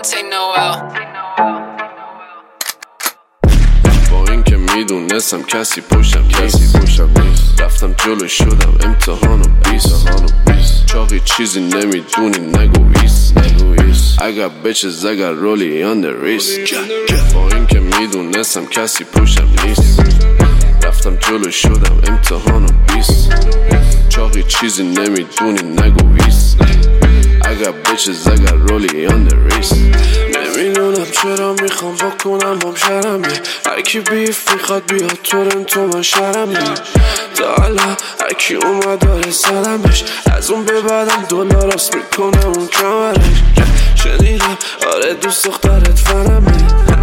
don't take no L. با این که میدونستم کسی پشتم نیست رفتم جلو شدم امتحانو بیست چاقی چیزی نمیدونی نگو ایست اگر بچز اگر رولی on the wrist با این که میدونستم کسی پشتم نیست رفتم جلو شدم امتحانو بیست چاقی چیزی نمیدونی نگو ایست اگر بچز اگر رولی on the wrist نمیدونم چرا میخوام بکنم بام شرمی هرکی بیف میخواد بیاد تورنتو من شرمی تا حالا هرکی اومد داره سلمش از اون به بعدم دلاراست میکنه اون کمرش شنیدم آره دوست دخترت فرمه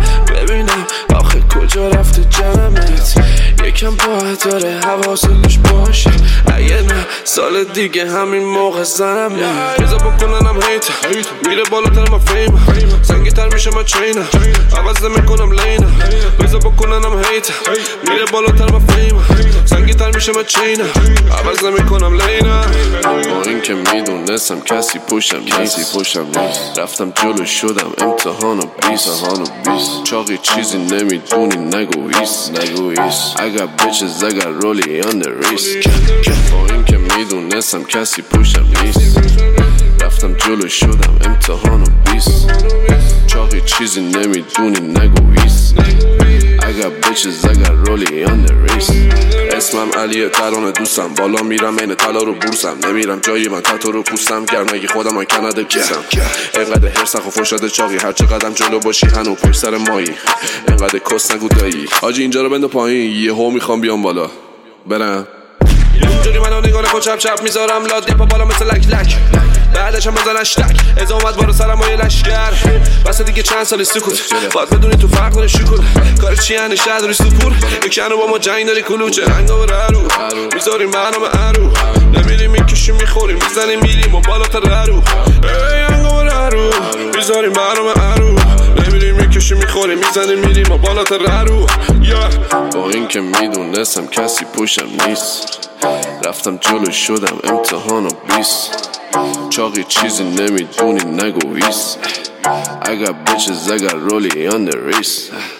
ببینم آخه کجا رفته جنمت یکم باید داره حواست روش باشه اگه نه سال دیگه همین موقع زنمه بزا بکننم هیت میره بالاتر من فیمم سنگی تر میشه من چینم عوض نمیکنم لینم بزا بکننم هیت میره بالاتر من فیمم سنگی تر میشه من چینم عوض نمیکنم لینم با این که میدونستم کسی پشتم نیست رفتم جلو شدم امتحانو بیست چاقی چیزی نمیدونی نگو ایست اگر بچز اگر رولی on the wrist با این که میدونستم کسی پشتم نیست رفتم جلو شدم امتحانو بیست چاقی چیزی نمیدونی نگو ایست اگر بچز اگر رولی on the wrist اسمم علیه ترانه دوستم بالا میرم این طلا رو بورسم نمیرم جایی من تاتو رو پوستم گرمگی خودم من کنده کیسم اینقدر هرسخ و فرشاد چاقی هرچه قدم جلو باشی هنو پشت سر مایی اینقدر کس نگو دایی آجی اینجا رو بنده پایین یه هو میخوام بیام بالا برم اونجوری منو نگاه نکن چپ چپ میذارم لاد پا بالا مثل لک لک بعدش هم بزن اشتک ازامت بارو سرم های لشگر بس دیگه چند سالی سکوت باید بدونی تو فرق داری شکل کار چی هنه شهر داری سپور یکنو با ما جنگ داری کلوچه رنگ و ررو میذاریم برنامه ارو نمیریم میکشیم میخوریم میزنیم میریم و بالاتر ررو رنگ و ررو میذاریم برنامه ارو نمیریم میکشیم میخوریم میزنیم میریم و بالاتر ررو با این که میدونستم کسی پشتم نیست رفتم جلو شدم امتحانو بیست چاقی چیزی نمیدونی نگو ایست اگر بچز اگر رولی on the wrist